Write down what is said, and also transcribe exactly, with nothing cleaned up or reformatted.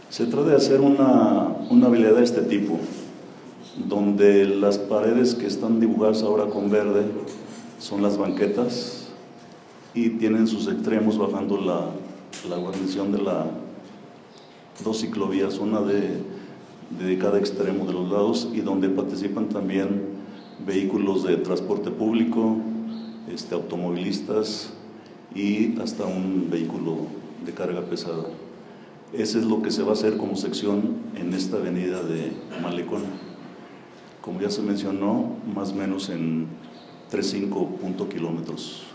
Se trata de hacer una, una vialidad de este tipo, donde las paredes que están dibujadas ahora con verde son las banquetas y tienen sus extremos bajando la, la guarnición de la dos ciclovías, una de, de cada extremo de los lados, y donde participan también vehículos de transporte público, este, automovilistas y hasta un vehículo de carga pesada. Ese es lo que se va a hacer como sección en esta avenida de Malecón. Como ya se mencionó, más o menos en tres punto cinco kilómetros.